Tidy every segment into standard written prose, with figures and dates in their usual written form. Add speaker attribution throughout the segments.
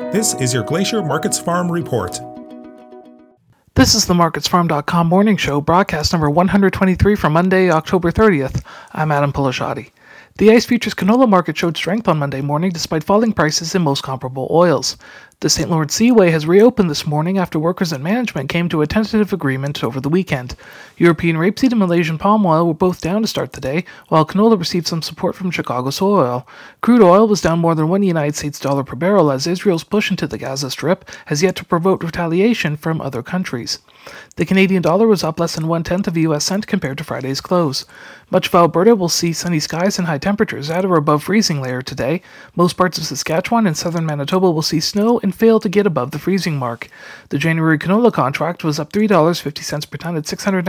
Speaker 1: This is your Glacier Markets Farm Report.
Speaker 2: This is the MarketsFarm.com morning show, broadcast number 123 for Monday, October 30th. I'm Adam Polishati. The ICE Futures canola market showed strength on Monday morning despite falling prices in most comparable oils. The St. Lawrence Seaway has reopened this morning after workers and management came to a tentative agreement over the weekend. European rapeseed and Malaysian palm oil were both down to start the day, while canola received some support from Chicago soy oil. Crude oil was down more than $1 per barrel as Israel's push into the Gaza Strip has yet to provoke retaliation from other countries. The Canadian dollar was up less than 1/10 of a U.S. cent compared to Friday's close. Much of Alberta will see sunny skies and high temperatures at or above freezing layer today. Most parts of Saskatchewan and southern Manitoba will see snow and fail to get above the freezing mark. The January canola contract was up $3.50 per ton at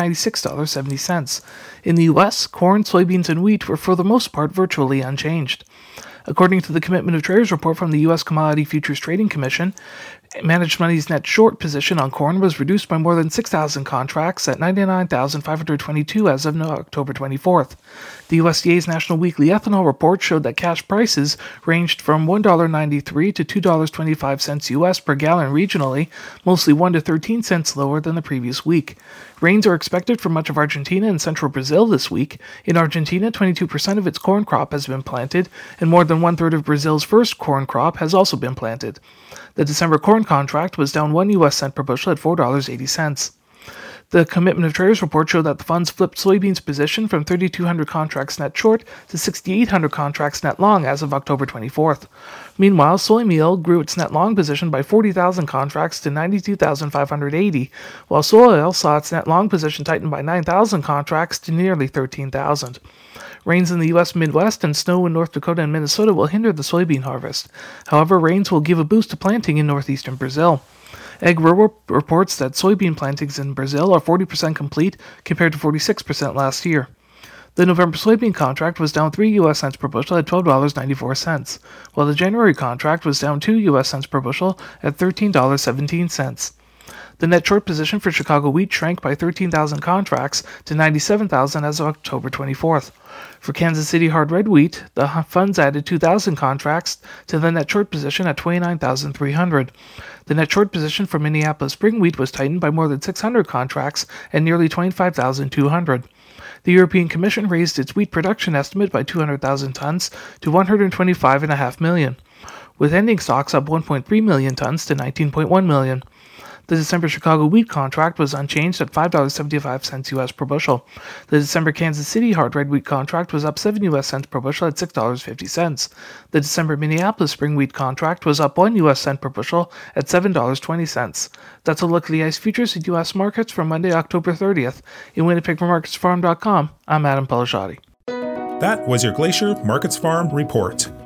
Speaker 2: $696.70. In the U.S., corn, soybeans, and wheat were for the most part virtually unchanged. According to the Commitment of Traders report from the U.S. Commodity Futures Trading Commission, managed money's net short position on corn was reduced by more than 6,000 contracts at 99,522 as of October 24th. The USDA's National Weekly Ethanol Report showed that cash prices ranged from $1.93 to $2.25 U.S. per gallon regionally, mostly 1 to 13 cents lower than the previous week. Rains are expected for much of Argentina and central Brazil this week. In Argentina, 22% of its corn crop has been planted, and more than one-third of Brazil's first corn crop has also been planted. The December corn contract was down 1 U.S. cent per bushel at $4.80. The Commitment of Traders report showed that the funds flipped soybeans position from 3,200 contracts net short to 6,800 contracts net long as of October 24th. Meanwhile, soy meal grew its net long position by 40,000 contracts to 92,580, while soy oil saw its net long position tighten by 9,000 contracts to nearly 13,000. Rains in the U.S. Midwest and snow in North Dakota and Minnesota will hinder the soybean harvest. However, rains will give a boost to planting in northeastern Brazil. AgRow reports that soybean plantings in Brazil are 40% complete compared to 46% last year. The November soybean contract was down 3 U.S. cents per bushel at $12.94, while the January contract was down 2 U.S. cents per bushel at $13.17. The net short position for Chicago wheat shrank by 13,000 contracts to 97,000 as of October 24th. For Kansas City hard red wheat, the funds added 2,000 contracts to the net short position at 29,300. The net short position for Minneapolis spring wheat was tightened by more than 600 contracts at nearly 25,200. The European Commission raised its wheat production estimate by 200,000 tons to 125.5 million, with ending stocks up 1.3 million tons to 19.1 million. The December Chicago wheat contract was unchanged at $5.75 U.S. per bushel. The December Kansas City hard red wheat contract was up 7 U.S. cents per bushel at $6.50. The December Minneapolis spring wheat contract was up 1 U.S. cent per bushel at $7.20. That's a look at the ICE Futures and U.S. markets for Monday, October 30th. In Winnipeg for MarketsFarm.com, I'm Adam Polishati.
Speaker 1: That was your Glacier Markets Farm Report.